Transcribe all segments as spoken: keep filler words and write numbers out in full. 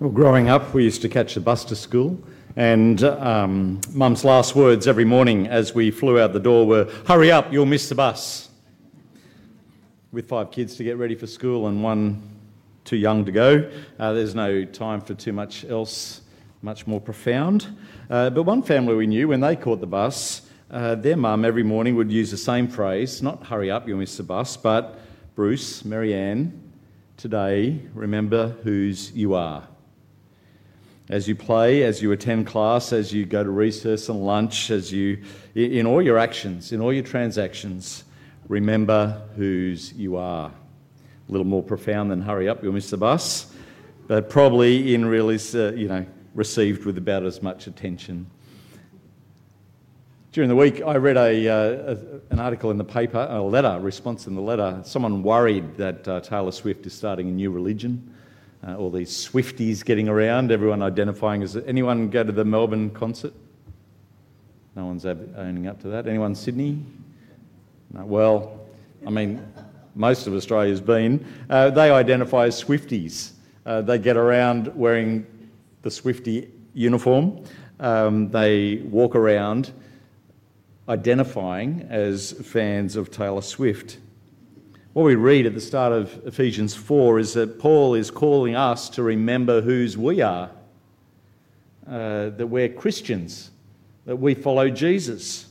Well, growing up, we used to catch the bus to school, and um, Mum's last words every morning as we flew out the door were, "Hurry up, you'll miss the bus." With five kids to get ready for school and one too young to go, uh, there's no time for too much else, much more profound. Uh, but one family we knew, when they caught the bus, uh, their mum every morning would use the same phrase, not "hurry up, you'll miss the bus," but "Bruce, Marianne, today remember whose you are." As you play, as you attend class, as you go to recess and lunch, as you, in all your actions, in all your transactions, remember whose you are. A little more profound than "hurry up, you'll miss the bus," but probably in really, uh, you know, received with about as much attention. During the week, I read a, uh, a an article in the paper, a letter, a response in the letter. Someone worried that uh, Taylor Swift is starting a new religion. Uh, all these Swifties getting around, everyone identifying as... Anyone go to the Melbourne concert? No one's owning up to that. Anyone Sydney? No, well, I mean, most of Australia's been. Uh, they identify as Swifties. Uh, they get around wearing the Swiftie uniform. Um, they walk around identifying as fans of Taylor Swift. What we read at the start of Ephesians four is that Paul is calling us to remember whose we are, uh, that we're Christians, that we follow Jesus,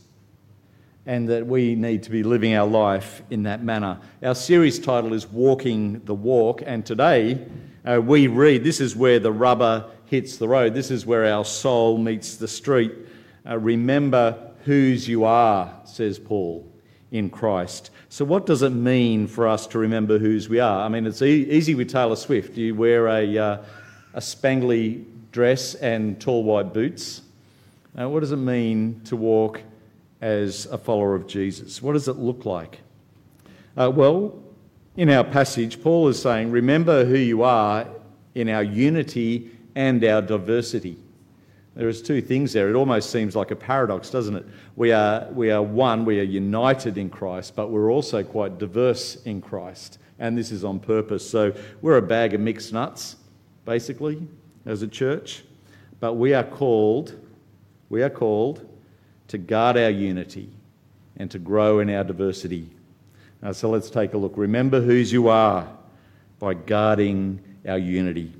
and that we need to be living our life in that manner. Our series title is Walking the Walk, and today uh, we read, this is where the rubber hits the road, this is where our soul meets the street. Uh, remember whose you are, says Paul, in Christ. So what does it mean for us to remember whose we are? I mean, it's e- easy with Taylor Swift. You wear a, uh, a spangly dress and tall white boots. Uh, what does it mean to walk as a follower of Jesus? What does it look like? Uh, well, in our passage, Paul is saying, remember who you are in our unity and our diversity. There is two things there. It almost seems like a paradox, doesn't it? We are we are one, we are united in Christ, but we're also quite diverse in Christ. And this is on purpose. So we're a bag of mixed nuts, basically, as a church. But we are called, we are called to guard our unity and to grow in our diversity. Now, so let's take a look. Remember whose you are by guarding our unity.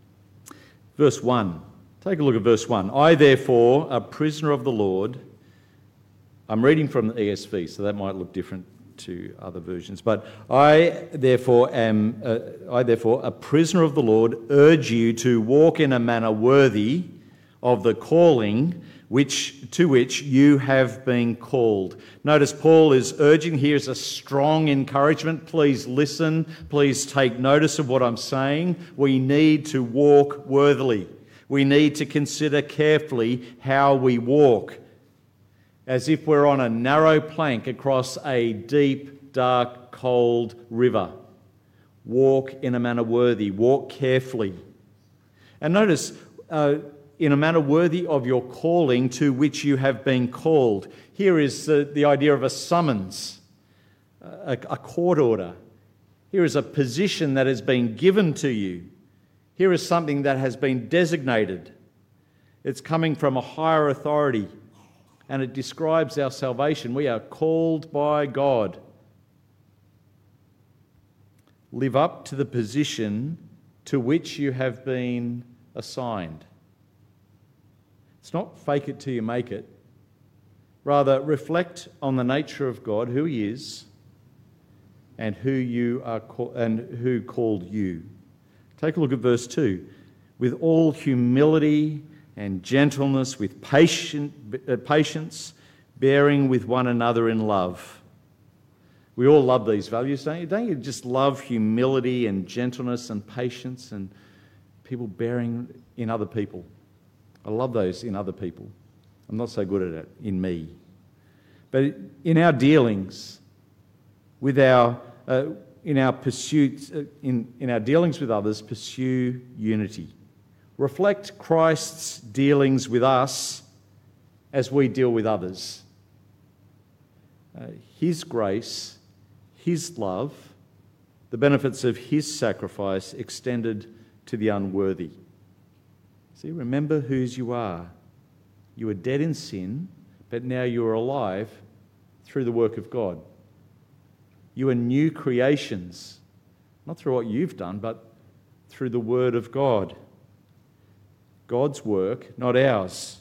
Verse one. Take a look at verse one. I, therefore, a prisoner of the Lord. I'm reading from the E S V, so that might look different to other versions. But I, therefore, am, uh, I, therefore, a prisoner of the Lord, urge you to walk in a manner worthy of the calling which to which you have been called. Notice Paul is urging, here's a strong encouragement. Please listen. Please take notice of what I'm saying. We need to walk worthily. We need to consider carefully how we walk, as if we're on a narrow plank across a deep, dark, cold river. Walk in a manner worthy. Walk carefully. And notice, uh, in a manner worthy of your calling to which you have been called. Here is the, the idea of a summons, a, a court order. Here is a position that has been given to you. Here is something that has been designated. It's coming from a higher authority, and it describes our salvation. We are called by God. Live up to the position to which you have been assigned. It's not fake it till you make it. Rather, reflect on the nature of God, who He is, and who you are, and who called you. Take a look at verse two. With all humility and gentleness, with patient, uh, patience, bearing with one another in love. We all love these values, don't you? Don't you just love humility and gentleness and patience and people bearing in other people? I love those in other people. I'm not so good at it in me. But in our dealings with our... Uh, In our pursuits, in, in our dealings with others, pursue unity. Reflect Christ's dealings with us as we deal with others. Uh, his grace, His love, the benefits of His sacrifice extended to the unworthy. See, remember whose you are. You were dead in sin, but now you are alive through the work of God. You are new creations, not through what you've done, but through the word of God. God's work, not ours.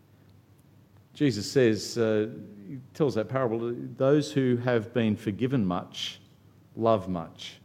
Jesus says, uh, he tells that parable, those who have been forgiven much, love much.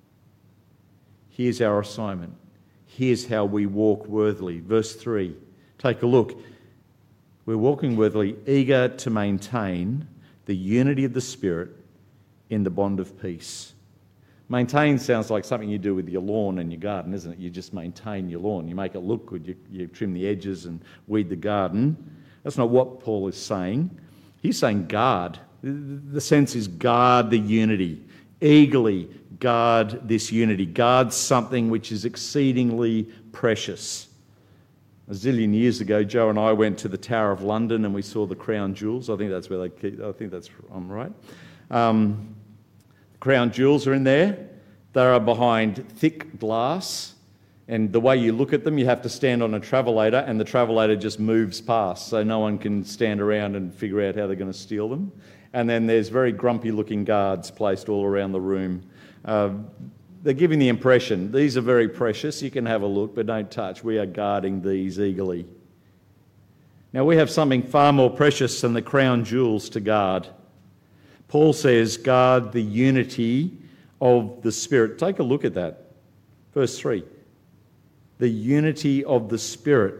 Here's our assignment. Here's how we walk worthily. Verse three, take a look. We're walking worthily, eager to maintain the unity of the Spirit in the bond of peace. Maintain sounds like something you do with your lawn and your garden, isn't it? You just maintain your lawn. You make it look good. You, you trim the edges and weed the garden. That's not what Paul is saying. He's saying guard. The sense is guard the unity. Eagerly guard this unity. Guard something which is exceedingly precious. A zillion years ago, Joe and I went to the Tower of London and we saw the crown jewels. I think that's where they keep. I think that's. I'm right. Um, crown jewels are in there. They are behind thick glass, and the way you look at them, you have to stand on a travelator, and the travelator just moves past, so no one can stand around and figure out how they're going to steal them. And then there's very grumpy-looking guards placed all around the room. Uh, They're giving the impression, these are very precious, you can have a look, but don't touch. We are guarding these eagerly. Now, we have something far more precious than the crown jewels to guard. Paul says, guard the unity of the Spirit. Take a look at that. Verse three. The unity of the Spirit.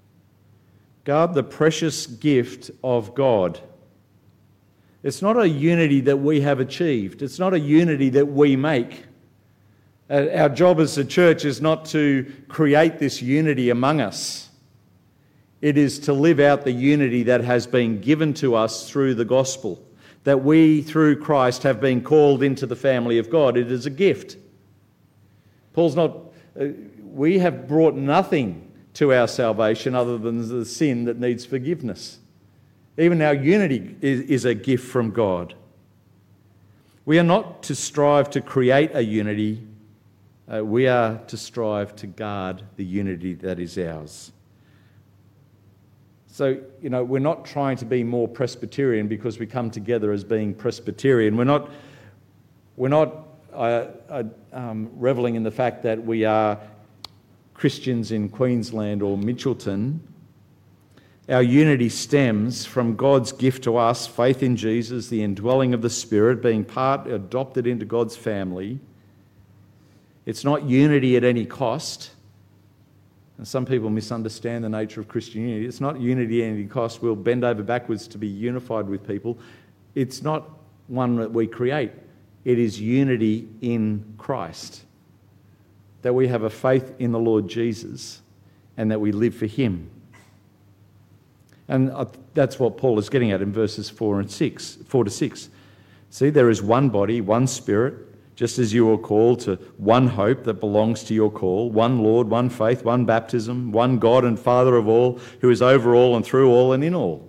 Guard the precious gift of God. It's not a unity that we have achieved. It's not a unity that we make. Our job as a church is not to create this unity among us. It is to live out the unity that has been given to us through the gospel, that we, through Christ, have been called into the family of God. It is a gift. Paul's not... Uh, we have brought nothing to our salvation other than the sin that needs forgiveness. Even our unity is, is a gift from God. We are not to strive to create a unity. Uh, we are to strive to guard the unity that is ours. So, you know, we're not trying to be more Presbyterian because we come together as being Presbyterian. We're not, we're not uh, uh, um, revelling in the fact that we are Christians in Queensland or Mitchelton. Our unity stems from God's gift to us, faith in Jesus, the indwelling of the Spirit, being part, adopted into God's family. It's not unity at any cost. And some people misunderstand the nature of Christian unity. It's not unity at any cost. We'll bend over backwards to be unified with people. It's not one that we create. It is unity in Christ. That we have a faith in the Lord Jesus and that we live for him. And that's what Paul is getting at in verses four and six, four to six. See, there is one body, one Spirit, just as you are called to one hope that belongs to your call, one Lord, one faith, one baptism, one God and Father of all, who is over all and through all and in all.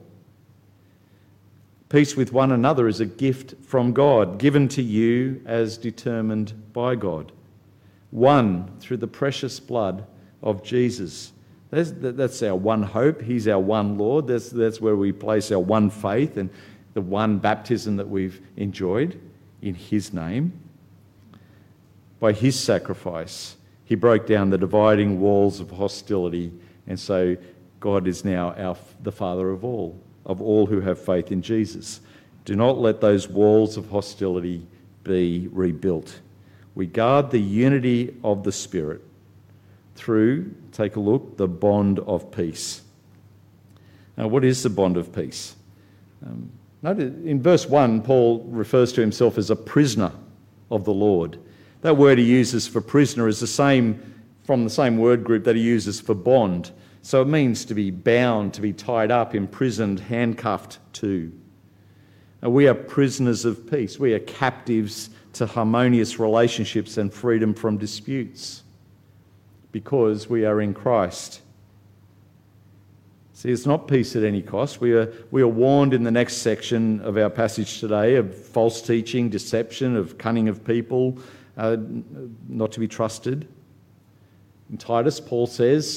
Peace with one another is a gift from God, given to you as determined by God. One through the precious blood of Jesus. That's, that's our one hope. He's our one Lord. That's, that's where we place our one faith and the one baptism that we've enjoyed in his name. By his sacrifice, he broke down the dividing walls of hostility, and so God is now our, the Father of all, of all who have faith in Jesus. Do not let those walls of hostility be rebuilt. We guard the unity of the Spirit through, take a look, the bond of peace. Now, what is the bond of peace? Um, notice in verse one, Paul refers to himself as a prisoner of the Lord. That word he uses for prisoner is the same from the same word group that he uses for bond. So it means to be bound, to be tied up, imprisoned, handcuffed to. Now, we are prisoners of peace. We are captives to harmonious relationships and freedom from disputes because we are in Christ. See, it's not peace at any cost. We are, we are warned in the next section of our passage today of false teaching, deception, of cunning of people, Uh, not to be trusted. In Titus, Paul says,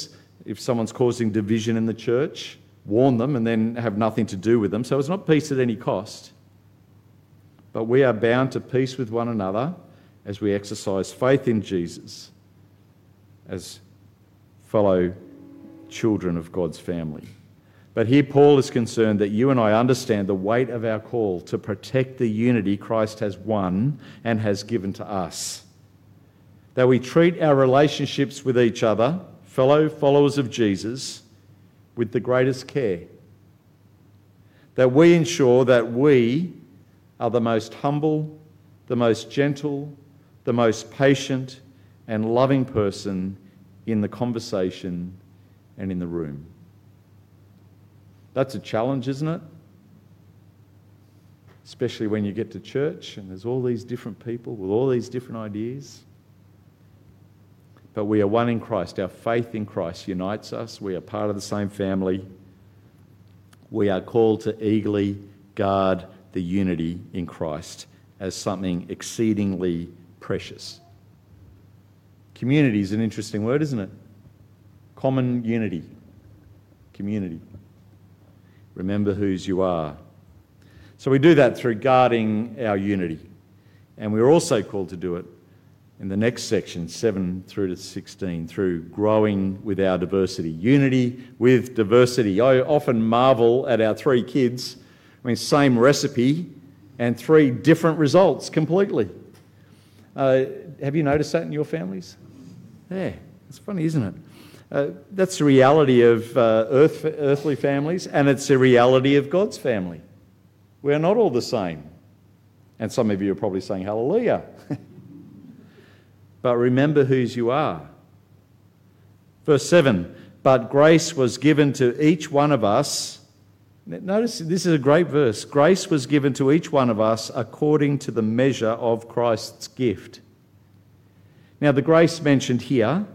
If someone's causing division in the church, warn them and then have nothing to do with them. So it's not peace at any cost. But we are bound to peace with one another as we exercise faith in Jesus as fellow children of God's family. But here Paul is concerned that you and I understand the weight of our call to protect the unity Christ has won and has given to us. That we treat our relationships with each other, fellow followers of Jesus, with the greatest care. That we ensure that we are the most humble, the most gentle, the most patient and loving person in the conversation and in the room. That's a challenge, isn't it? Especially when you get to church and there's all these different people with all these different ideas. But we are one in Christ. Our faith in Christ unites us. We are part of the same family. We are called to eagerly guard the unity in Christ as something exceedingly precious. Community is an interesting word, isn't it? Common unity. Community. Remember whose you are. So we do that through guarding our unity. And we're also called to do it in the next section, seven through to sixteen, through growing with our diversity. Unity with diversity. I often marvel at our three kids. I mean, same recipe and three different results completely. Uh, have you noticed that in your families? Yeah, it's funny, isn't it? Uh, that's the reality of uh, earth, earthly families, and it's the reality of God's family. We are not all the same. And some of you are probably saying, hallelujah. But remember whose you are. Verse seven, but grace was given to each one of us. Notice this is a great verse. Grace was given to each one of us according to the measure of Christ's gift. Now, the grace mentioned here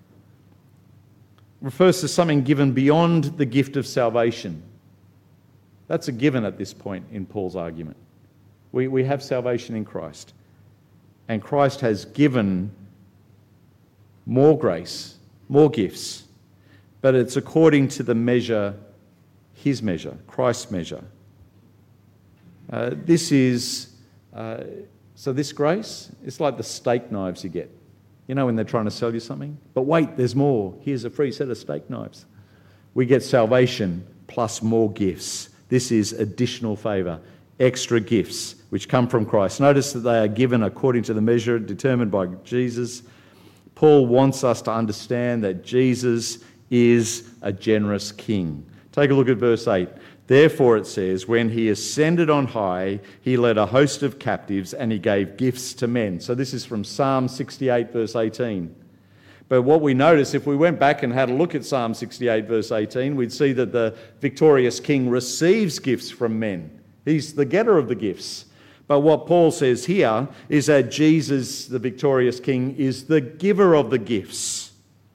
refers to something given beyond the gift of salvation. That's a given at this point in Paul's argument. We, we have salvation in Christ. And Christ has given more grace, more gifts, but it's according to the measure, his measure, Christ's measure. Uh, this is, uh, so this grace, it's like the steak knives you get. You know when they're trying to sell you something? But wait, there's more. Here's a free set of steak knives. We get salvation plus more gifts. This is additional favour, extra gifts which come from Christ. Notice that they are given according to the measure determined by Jesus. Paul wants us to understand that Jesus is a generous king. Take a look at verse eight. Therefore, it says, when he ascended on high, he led a host of captives and he gave gifts to men. So this is from Psalm sixty-eight, verse eighteen. But what we notice, if we went back and had a look at Psalm sixty-eight, verse eighteen, we'd see that the victorious king receives gifts from men. He's the getter of the gifts. But what Paul says here is that Jesus, the victorious king, is the giver of the gifts.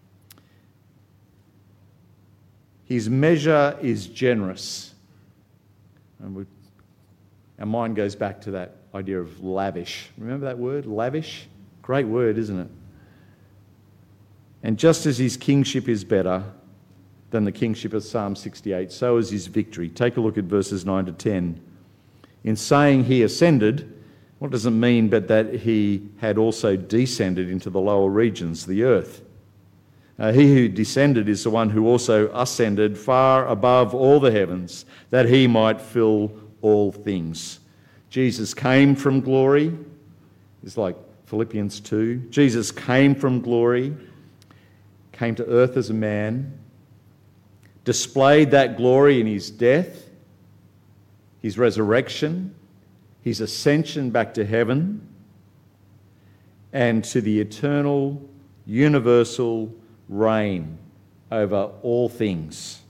His measure is generous. And we, our mind goes back to that idea of lavish. Remember that word, lavish? Great word, isn't it? And just as his kingship is better than the kingship of Psalm sixty-eight, so is his victory. Take a look at verses nine to ten. In saying he ascended, what does it mean but that he had also descended into the lower regions, the earth? Uh, he who descended is the one who also ascended far above all the heavens, that he might fill all things. Jesus came from glory. It's like Philippians two. Jesus came from glory, came to earth as a man, displayed that glory in his death, his resurrection, his ascension back to heaven, and to the eternal, universal reign over all things.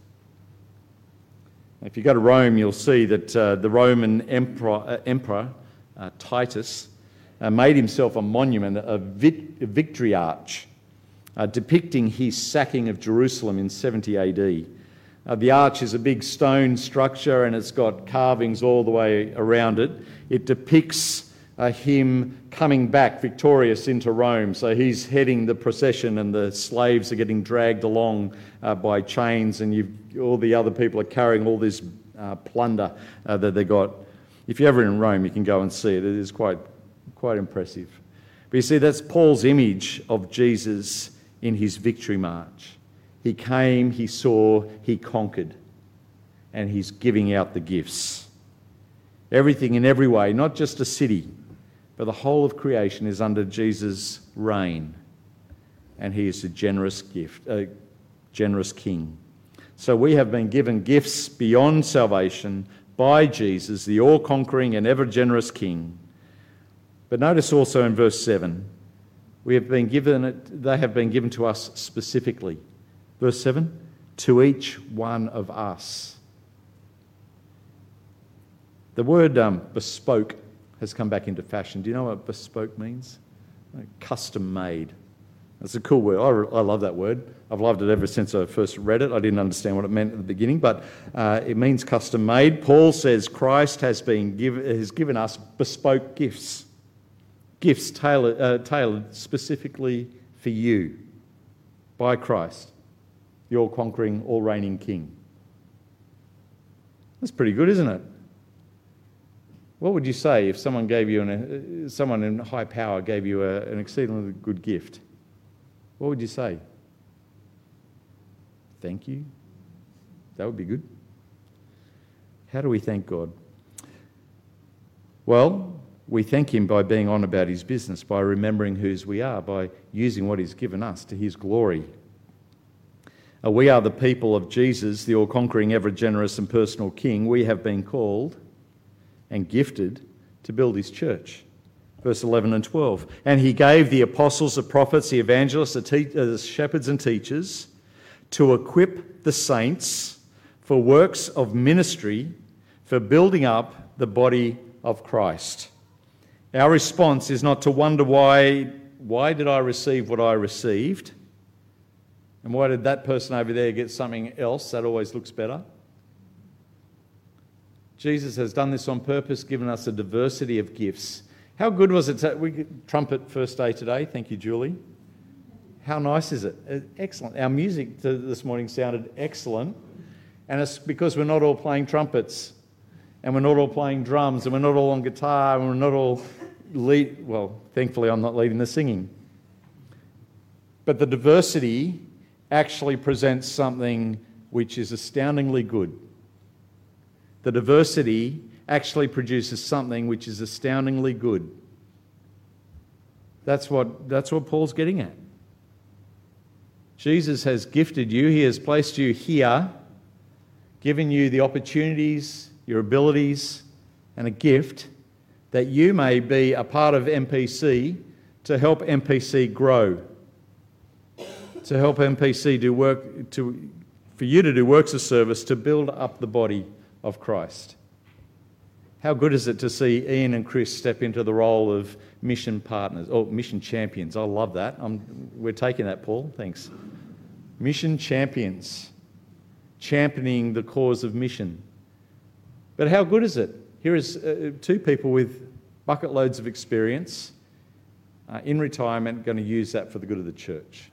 If you go to Rome, you'll see that uh, the Roman emperor, uh, emperor uh, Titus, uh, made himself a monument, a, vit- a victory arch, uh, depicting his sacking of Jerusalem in seventy A D. Uh, the arch is a big stone structure and it's got carvings all the way around it. It depicts uh, him coming back victorious into Rome. So he's heading the procession and the slaves are getting dragged along uh, by chains, and you've, all the other people are carrying all this uh, plunder uh, that they got. If you're ever in Rome, you can go and see it. It is quite, quite impressive. But you see, that's Paul's image of Jesus in his victory march. He came, he saw, he conquered, and he's giving out the gifts. Everything in every way, not just a city, but the whole of creation is under Jesus' reign, and he is a generous gift, a generous king. So we have been given gifts beyond salvation by Jesus, the all-conquering and ever-generous king. But notice also in verse seven, we have been given it, they have been given to us specifically. Verse seven, to each one of us. The word um, bespoke has come back into fashion. Do you know what bespoke means? Like custom made. That's a cool word. I, I love that word. I've loved it ever since I first read it. I didn't understand what it meant at the beginning, but uh, it means custom made. Paul says Christ has been give, has given us bespoke gifts. Gifts tailored, uh, tailored specifically for you by Christ, the all-conquering, all-reigning King. That's pretty good, isn't it? What would you say if someone gave you an, uh, someone in high power gave you a, an exceedingly good gift? What would you say? Thank you? That would be good. How do we thank God? Well, we thank him by being on about his business, by remembering whose we are, by using what he's given us to his glory. Uh, we are the people of Jesus, the all-conquering, ever-generous and personal King. We have been called and gifted to build his church. Verse eleven and twelve. And he gave the apostles, the prophets, the evangelists, the, te- uh, the shepherds and teachers to equip the saints for works of ministry, for building up the body of Christ. Our response is not to wonder why, why did I receive what I received? And why did that person over there get something else that always looks better? Jesus has done this on purpose, given us a diversity of gifts. How good was it? To, we trumpet first day today. Thank you, Julie. How nice is it? Excellent. Our music this morning sounded excellent. And it's because we're not all playing trumpets. And we're not all playing drums. And we're not all on guitar. And we're not all lead. Well, thankfully I'm not leading the singing. But the diversity actually presents something which is astoundingly good. The diversity actually produces something which is astoundingly good. That's what, that's what Paul's getting at. Jesus has gifted you. He has placed you here, given you the opportunities, your abilities, and a gift that you may be a part of M P C to help M P C grow, to help M P C do work, to, for you to do works of service to build up the body of Christ. How good is it to see Ian and Chris step into the role of mission partners, or mission champions? I love that. I'm, we're taking that, Paul. Thanks. Mission champions, championing the cause of mission. But how good is it? Here is uh, two people with bucket loads of experience uh, in retirement going to use that for the good of the church.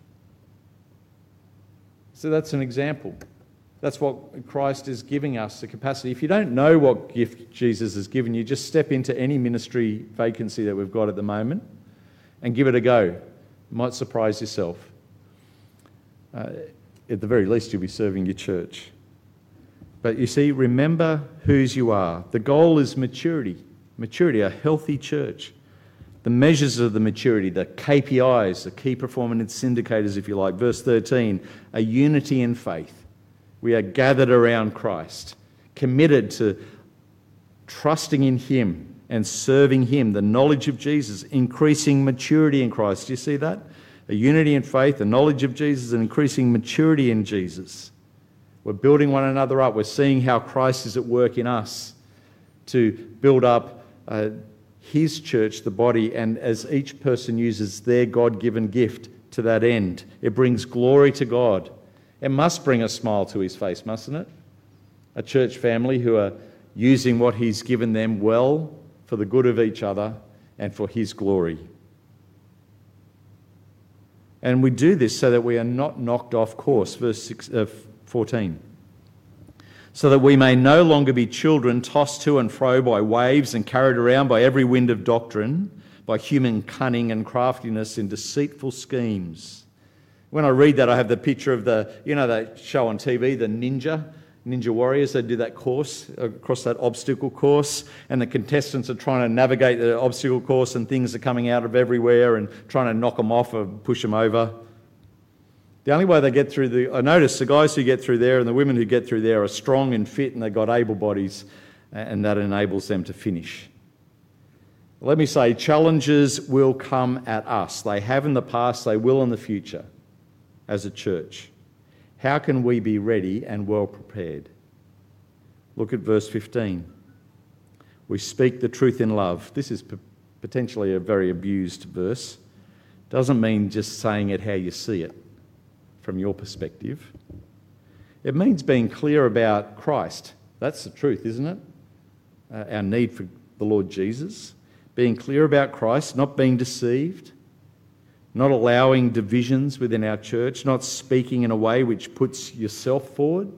So that's an example. That's what Christ is giving us, the capacity. If you don't know what gift Jesus has given you, just step into any ministry vacancy that we've got at the moment and give it a go. You might surprise yourself. Uh, at the very least, you'll be serving your church. But you see, remember whose you are. The goal is maturity. Maturity, a healthy church. The measures of the maturity, the K P Is, the key performance indicators, if you like. Verse thirteen, a unity in faith. We are gathered around Christ, committed to trusting in him and serving him, the knowledge of Jesus, increasing maturity in Christ. Do you see that? A unity in faith, the knowledge of Jesus, and increasing maturity in Jesus. We're building one another up. We're seeing how Christ is at work in us to build up uh, his church, the body, and as each person uses their God-given gift to that end, it brings glory to God. It must bring a smile to his face, mustn't it? A church family who are using what he's given them well for the good of each other and for his glory. And we do this so that we are not knocked off course, verse six, uh, fourteen. So that we may no longer be children tossed to and fro by waves and carried around by every wind of doctrine, by human cunning and craftiness in deceitful schemes. When I read that, I have the picture of the, you know, that show on T V, the ninja, ninja warriors. They do that course, across that obstacle course, and the contestants are trying to navigate the obstacle course and things are coming out of everywhere and trying to knock them off or push them over. The only way they get through the... I notice the guys who get through there and the women who get through there are strong and fit and they've got able bodies, and that enables them to finish. Let me say, challenges will come at us. They have in the past, they will in the future as a church. How can we be ready and well prepared? Look at verse fifteen. We speak the truth in love. This is p- potentially a very abused verse. Doesn't mean just saying it how you see it from your perspective. It means being clear about Christ. That's the truth, isn't it? Uh, our need for the Lord Jesus. Being clear about Christ, not being deceived, not allowing divisions within our church, not speaking in a way which puts yourself forward.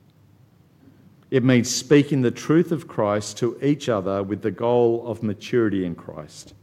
It means speaking the truth of Christ to each other with the goal of maturity in Christ.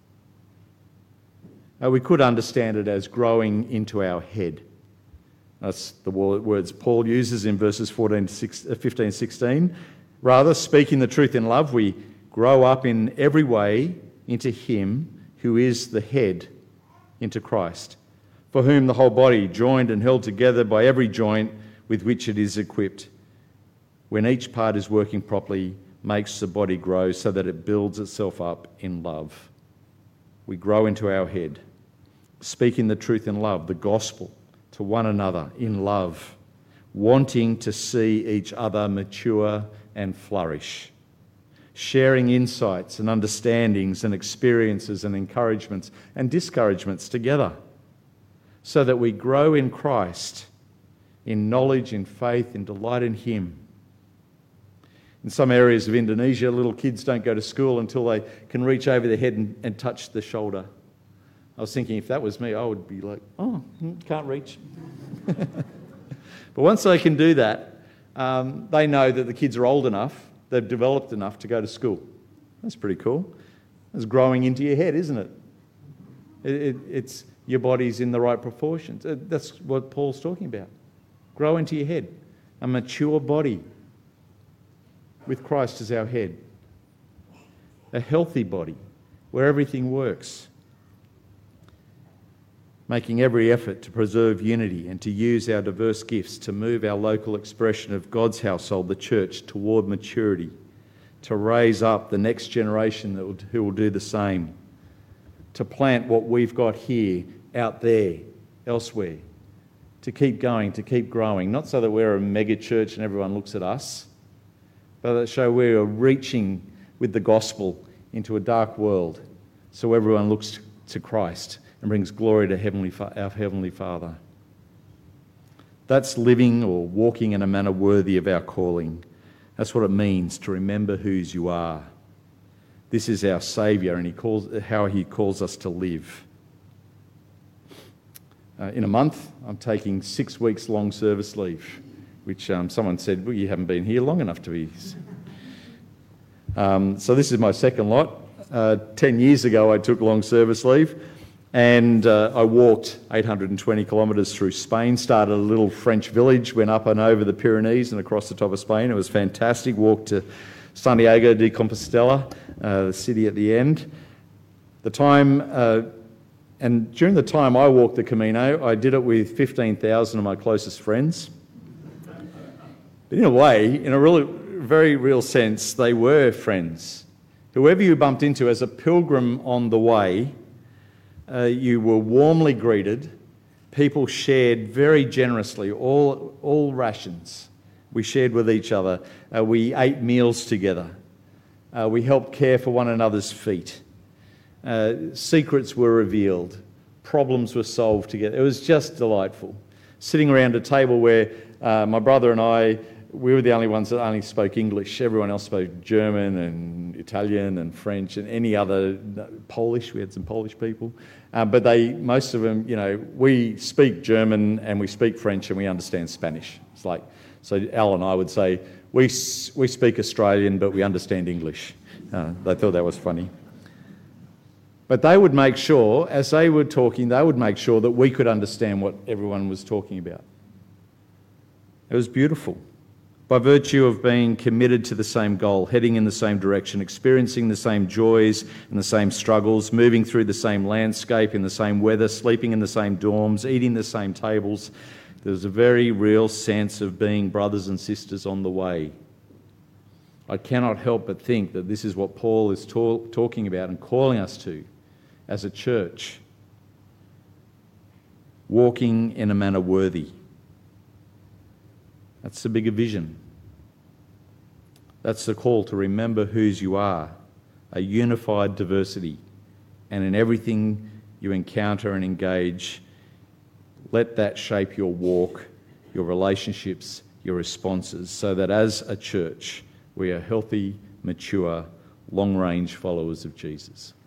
Uh, we could understand it as growing into our head. That's the words Paul uses in verses fourteen, fifteen, sixteen. Rather, speaking the truth in love, we grow up in every way into him who is the head, into Christ, for whom the whole body, joined and held together by every joint with which it is equipped, when each part is working properly, makes the body grow so that it builds itself up in love. We grow into our head, speaking the truth in love, the gospel, to one another in love, wanting to see each other mature and flourish, sharing insights and understandings and experiences and encouragements and discouragements together, so that we grow in Christ, in knowledge, in faith, in delight in him. In some areas of Indonesia, little kids don't go to school until they can reach over their head and, and touch the shoulder. I was thinking if that was me, I would be like, oh, can't reach. But once they can do that, um, they know that the kids are old enough, they've developed enough to go to school. That's pretty cool. It's growing into your head, isn't it? it, it it's your body's in the right proportions. That's what Paul's talking about. Grow into your head. A mature body with Christ as our head. A healthy body where everything works. Making every effort to preserve unity and to use our diverse gifts to move our local expression of God's household, the church, toward maturity, to raise up the next generation that will, who will do the same, to plant what we've got here, out there, elsewhere, to keep going, to keep growing, not so that we're a mega church and everyone looks at us, but that show we're reaching with the gospel into a dark world so everyone looks to Christ and brings glory to Heavenly Fa- our Heavenly Father. That's living or walking in a manner worthy of our calling. That's what it means to remember whose you are. This is our Saviour, and he calls how he calls us to live. Uh, in a month, I'm taking six weeks long service leave, which um, someone said, well, you haven't been here long enough to be. Um, so this is my second lot. Uh, ten years ago, I took long service leave. And uh, I walked eight hundred twenty kilometres through Spain, started a little French village, went up and over the Pyrenees and across the top of Spain. It was fantastic. Walked to Santiago de Compostela, uh, the city at the end. The time, uh, and during the time I walked the Camino, I did it with fifteen thousand of my closest friends. But in a way, in a really, very real sense, they were friends. Whoever you bumped into as a pilgrim on the way, Uh, you were warmly greeted. People shared very generously, all, all rations. We shared with each other. Uh, we ate meals together. Uh, we helped care for one another's feet. Uh, secrets were revealed. Problems were solved together. It was just delightful. Sitting around a table where uh, my brother and I we were the only ones that only spoke English. Everyone else spoke German and Italian and French and any other, Polish. We had some Polish people. Uh, but they, most of them, you know, we speak German and we speak French and we understand Spanish. It's like, so Al and I would say, we, we speak Australian, but we understand English. Uh, they thought that was funny. But they would make sure, as they were talking, they would make sure that we could understand what everyone was talking about. It was beautiful. By virtue of being committed to the same goal, heading in the same direction, experiencing the same joys and the same struggles, moving through the same landscape in the same weather, sleeping in the same dorms, eating the same tables, there's a very real sense of being brothers and sisters on the way. I cannot help but think that this is what Paul is ta- talking about and calling us to as a church. Walking in a manner worthy. That's the bigger vision. That's the call to remember whose you are, a unified diversity. And in everything you encounter and engage, let that shape your walk, your relationships, your responses, so that as a church, we are healthy, mature, long-range followers of Jesus.